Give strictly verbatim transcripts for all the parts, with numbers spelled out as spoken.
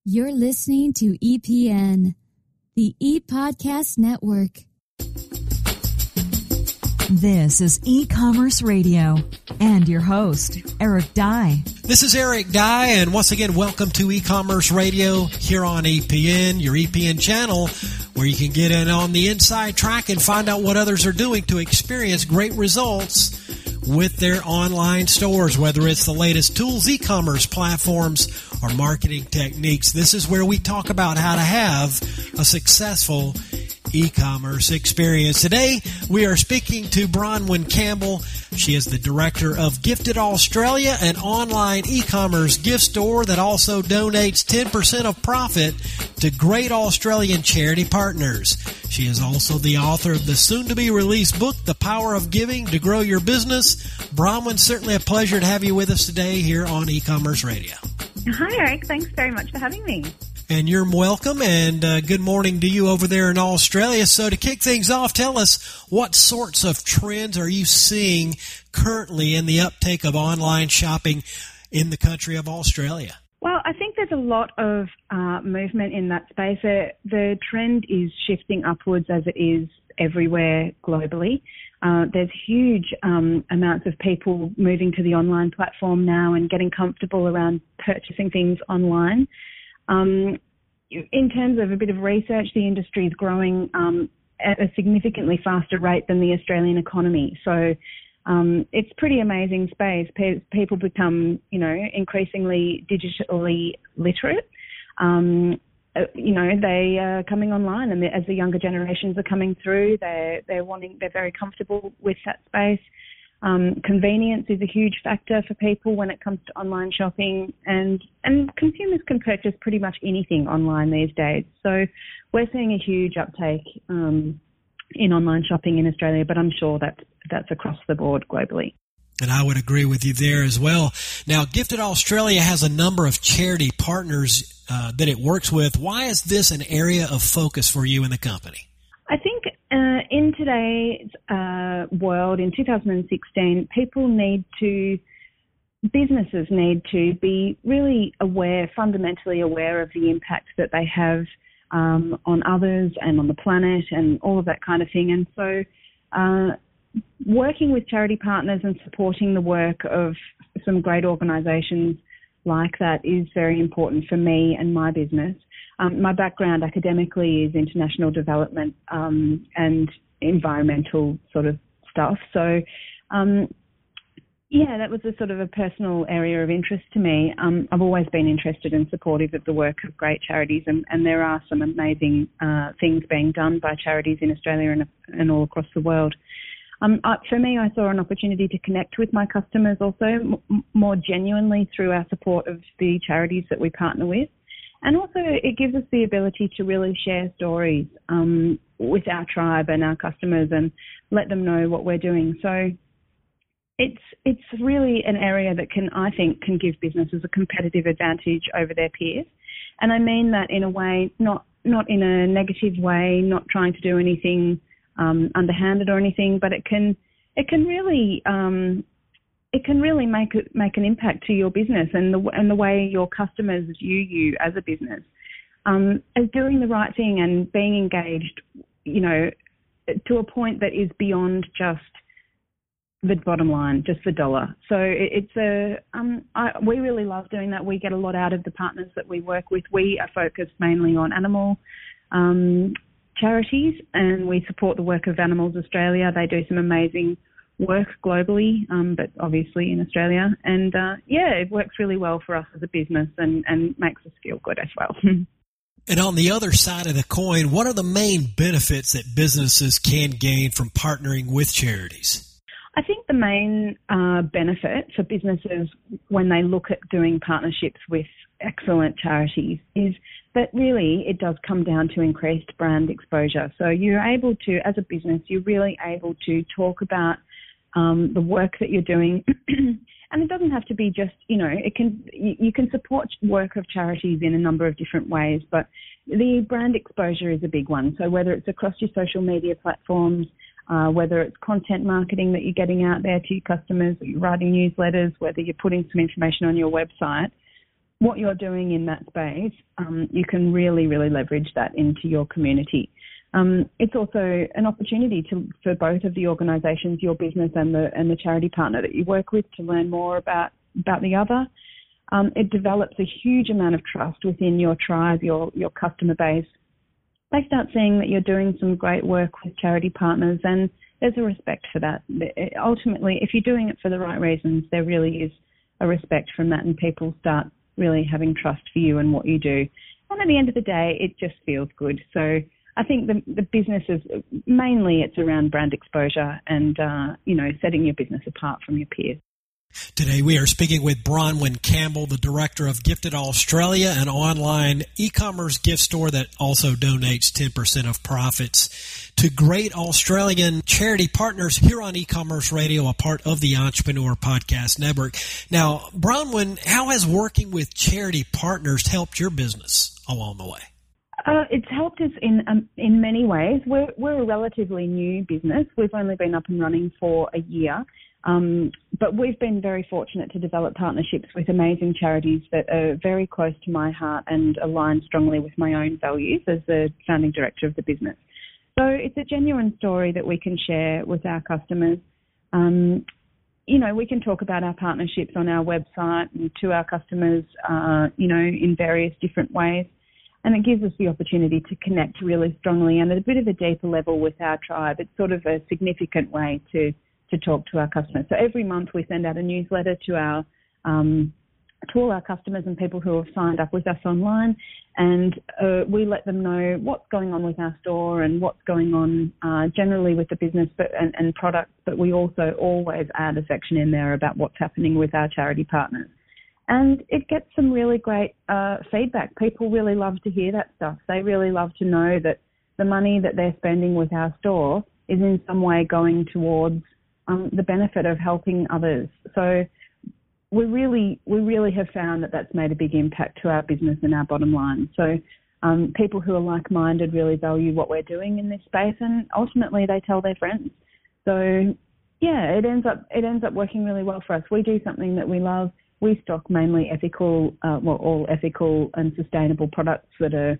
You're listening to E P N, the E-Podcast Network. This is E-Commerce Radio and your host, Eric Dye. This is Eric Dye, and once again, welcome to E-Commerce Radio here on E P N, your E P N channel, where you can get in on the inside track and find out what others are doing to experience great results with their online stores, whether it's the latest tools, e-commerce platforms, or marketing techniques. This is where we talk about how to have a successful e-commerce experience. Today, we are speaking to Bronwyn Campbell. She is the director of Gifted Australia, an online e-commerce gift store that also donates ten percent of profit to great Australian charity partners. She is also the author of the soon-to-be-released book, The Power of Giving to Grow Your Business. Bronwyn, certainly a pleasure to have you with us today here on E-Commerce Radio. Hi, Eric. Thanks very much for having me. And you're welcome, and uh, good morning to you over there in Australia. So to kick things off, tell us what sorts of trends are you seeing currently in the uptake of online shopping in the country of Australia? Well, I think there's a lot of uh, movement in that space. Uh, the trend is shifting upwards as it is everywhere globally. Uh, there's huge um, amounts of people moving to the online platform now and getting comfortable around purchasing things online. Um, in terms of a bit of research, the industry is growing um, at a significantly faster rate than the Australian economy. So um, it's pretty amazing space. Pe- people become, you know, increasingly digitally literate. Um, uh, you know, they are coming online, and as the younger generations are coming through, they're they're wanting, they're very comfortable with that space. Um, convenience is a huge factor for people when it comes to online shopping, and, and consumers can purchase pretty much anything online these days. So we're seeing a huge uptake um, in online shopping in Australia, but I'm sure that that's across the board globally. And I would agree with you there as well. Now, Gifted Australia has a number of charity partners uh, that it works with. Why is this an area of focus for you and the company? I think uh, in today's uh, world, in two thousand sixteen, people need to, businesses need to be really aware, fundamentally aware of the impact that they have um, on others and on the planet and all of that kind of thing. And so uh, working with charity partners and supporting the work of some great organisations like that is very important for me and my business. Um, my background academically is international development um, and environmental sort of stuff. So, um, yeah, that was a sort of a personal area of interest to me. Um, I've always been interested and supportive of the work of great charities, and, and there are some amazing uh, things being done by charities in Australia and, and all across the world. Um, uh, for me, I saw an opportunity to connect with my customers also m- more genuinely through our support of the charities that we partner with. And also it gives us the ability to really share stories um, with our tribe and our customers and let them know what we're doing. So it's it's really an area that can, I think, can give businesses a competitive advantage over their peers. And I mean that in a way, not not in a negative way, not trying to do anything um, underhanded or anything, but it can it can really um, it can really make it, make an impact to your business and the and the way your customers view you as a business. Um, as doing the right thing and being engaged, you know, to a point that is beyond just the bottom line, just the dollar. So it, it's a um, I, we really love doing that. We get a lot out of the partners that we work with. We are focused mainly on animal um, charities, and we support the work of Animals Australia. They do some amazing work globally, um, but obviously in Australia. And, uh, yeah, it works really well for us as a business and, and makes us feel good as well. And on the other side of the coin, what are the main benefits that businesses can gain from partnering with charities? I think the main uh, benefit for businesses when they look at doing partnerships with excellent charities is that really it does come down to increased brand exposure. So you're able to, as a business, you're really able to talk about Um, the work that you're doing, and it doesn't have to be just, you know, it can, you, you can support work of charities in a number of different ways, but the brand exposure is a big one. So whether it's across your social media platforms, uh, whether it's content marketing that you're getting out there to your customers, or you're writing newsletters, whether you're putting some information on your website, what you're doing in that space, um, you can really, really leverage that into your community. Um, it's also an opportunity to, for both of the organisations, your business and the and the charity partner that you work with, to learn more about, about the other. Um, it develops a huge amount of trust within your tribe, your your customer base. They start seeing that you're doing some great work with charity partners, and there's a respect for that. Ultimately, if you're doing it for the right reasons, there really is a respect from that, and people start really having trust for you and what you do. And at the end of the day, it just feels good. So I think the the business is mainly it's around brand exposure and uh, you know, setting your business apart from your peers. Today we are speaking with Bronwyn Campbell, the director of Gifted Australia, an online e-commerce gift store that also donates ten percent of profits to great Australian charity partners here on E-Commerce Radio, a part of the Entrepreneur Podcast Network. Now, Bronwyn, how has working with charity partners helped your business along the way? Uh, it's helped us in um, in many ways. We're, we're a relatively new business. We've only been up and running for a year. Um, but we've been very fortunate to develop partnerships with amazing charities that are very close to my heart and align strongly with my own values as the founding director of the business. So it's a genuine story that we can share with our customers. Um, you know, we can talk about our partnerships on our website and to our customers, uh, you know, in various different ways. And it gives us the opportunity to connect really strongly and at a bit of a deeper level with our tribe. It's sort of a significant way to to talk to our customers. So every month we send out a newsletter to our um, to all our customers and people who have signed up with us online, and uh, we let them know what's going on with our store and what's going on uh, generally with the business but and, and products, but we also always add a section in there about what's happening with our charity partners. And it gets some really great uh, feedback. People really love to hear that stuff. They really love to know that the money that they're spending with our store is in some way going towards Um, the benefit of helping others. So we really we really have found that that's made a big impact to our business and our bottom line. So um, people who are like-minded really value what we're doing in this space, and ultimately they tell their friends. So yeah, it ends up it ends up working really well for us. We do something that we love. We stock mainly ethical, uh, well, all ethical and sustainable products that are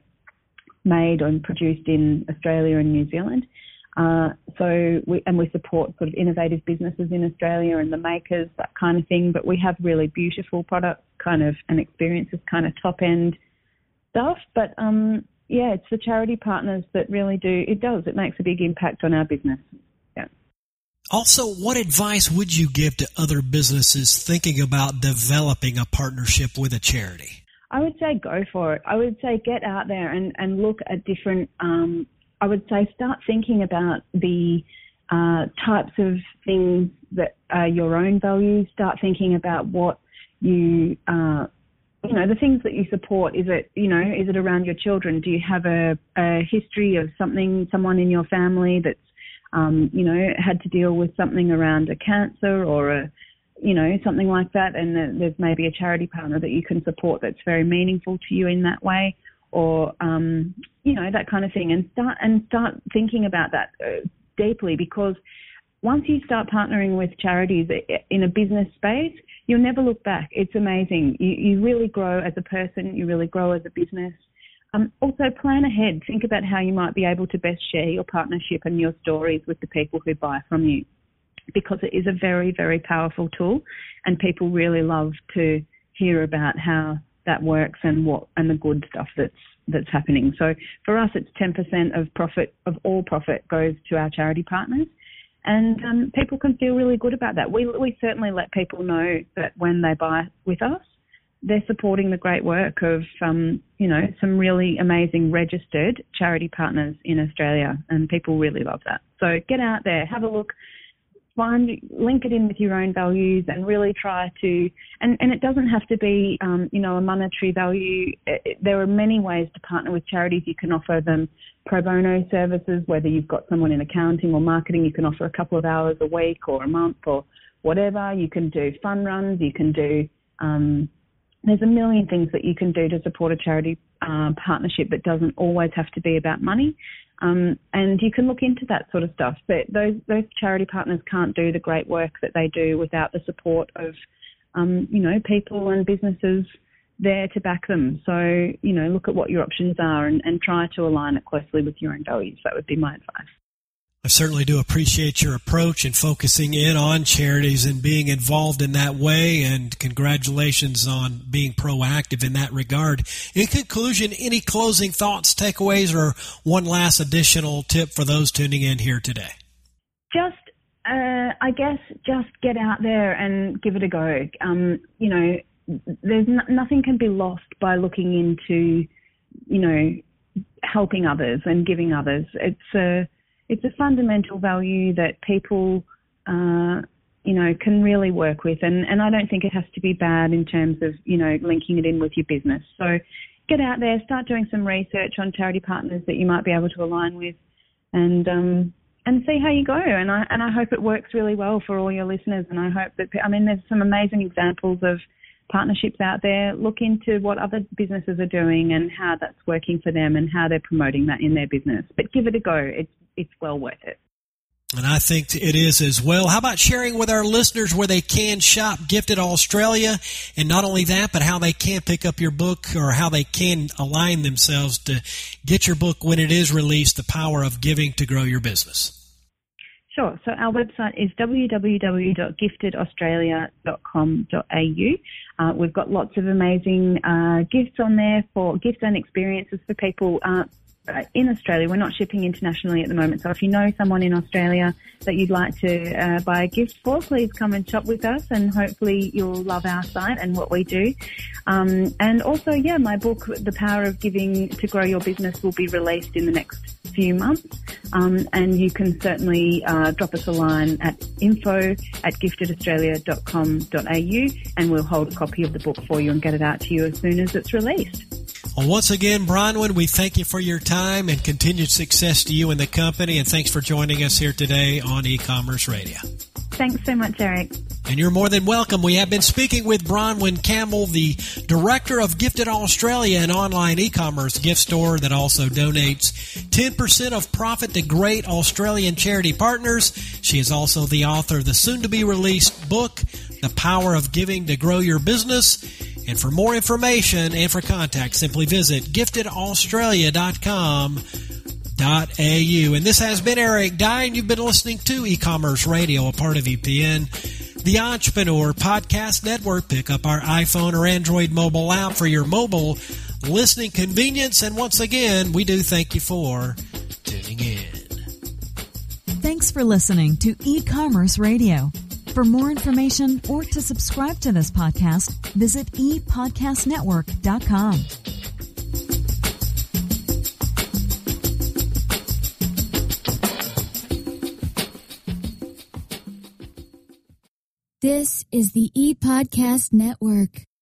made and produced in Australia and New Zealand. Uh, so we, and we support sort of innovative businesses in Australia and the makers, that kind of thing. But we have really beautiful products, kind of, and experiences, kind of top end stuff. But um, yeah, it's the charity partners that really do. It does. It makes a big impact on our business. Yeah. Also, what advice would you give to other businesses thinking about developing a partnership with a charity? I would say go for it. I would say get out there and, and look at different. Um, I would say start thinking about the uh, types of things that are your own values. Start thinking about what you, uh, you know, the things that you support. Is it, you know, is it around your children? Do you have a, a history of something, someone in your family that's, um, you know, had to deal with something around a cancer or a, you know, something like that, and there's maybe a charity partner that you can support that's very meaningful to you in that way. Or, um, you know, that kind of thing, and start and start thinking about that uh, deeply, because once you start partnering with charities in a business space, you'll never look back. It's amazing. You, you really grow as a person. You really grow as a business. Um, also, plan ahead. Think about how you might be able to best share your partnership and your stories with the people who buy from you, because it is a very, very powerful tool, and people really love to hear about how that works and what and the good stuff that's that's happening. So for us, it's ten percent of profit of all profit goes to our charity partners, and um, people can feel really good about that. We we certainly let people know that when they buy with us, they're supporting the great work of um, you know some really amazing registered charity partners in Australia, and people really love that. So get out there, have a look. Find, link it in with your own values, and really try to, and, and it doesn't have to be, um, you know, a monetary value. It, it, there are many ways to partner with charities. You can offer them pro bono services, whether you've got someone in accounting or marketing. You can offer a couple of hours a week or a month or whatever. You can do fun runs. You can do, um, there's a million things that you can do to support a charity uh, partnership that doesn't always have to be about money. Um, and you can look into that sort of stuff. But those those charity partners can't do the great work that they do without the support of, um, you know, people and businesses there to back them. So, you know, look at what your options are and, and try to align it closely with your own values. That would be my advice. I certainly do appreciate your approach and focusing in on charities and being involved in that way, and congratulations on being proactive in that regard. In conclusion, any closing thoughts, takeaways, or one last additional tip for those tuning in here today? Just, uh, I guess, just get out there and give it a go. Um, you know, there's no, nothing can be lost by looking into, you know, helping others and giving others. It's a It's a fundamental value that people, uh, you know, can really work with. And, and I don't think it has to be bad in terms of, you know, linking it in with your business. So get out there, start doing some research on charity partners that you might be able to align with, and um, and see how you go. And I, and I hope it works really well for all your listeners. And I hope that, I mean, there's some amazing examples of partnerships out there. Look into what other businesses are doing and how that's working for them and how they're promoting that in their business. But give it a go. It's it's well worth it. And I think it is as well. How about sharing with our listeners where they can shop Gifted Australia, and not only that, but how they can pick up your book, or how they can align themselves to get your book when it is released, The Power of Giving to Grow Your Business? Sure. So our website is w w w dot gifted australia dot com dot a u. Uh, we've got lots of amazing uh, gifts on there for gifts and experiences for people uh, in Australia. We're not shipping internationally at the moment. So if you know someone in Australia that you'd like to uh, buy a gift for, please come and shop with us, and hopefully you'll love our site and what we do. Um, and also, yeah, my book, The Power of Giving to Grow Your Business, will be released in the next few months. Um, and you can certainly uh, drop us a line at info at gifted australia dot com dot a u, and we'll hold a copy of the book for you and get it out to you as soon as it's released. Well, once again, Bronwyn, we thank you for your time and continued success to you and the company, and thanks for joining us here today on E-Commerce Radio. Thanks so much, Eric. And you're more than welcome. We have been speaking with Bronwyn Campbell, the Director of Gifted Australia, an online e-commerce gift store that also donates ten percent of profit to great Australian charity partners. She is also the author of the soon-to-be-released book, The Power of Giving to Grow Your Business. And for more information and for contact, simply visit gifted australia dot com dot a u. And this has been Eric Dye, and you've been listening to E-Commerce Radio, a part of E P N, the Entrepreneur Podcast Network. Pick up our iPhone or Android mobile app for your mobile listening convenience. And once again, we do thank you for tuning in. Thanks for listening to E-Commerce Radio. For more information or to subscribe to this podcast, visit e podcast network dot com. This is the E-Podcast Network.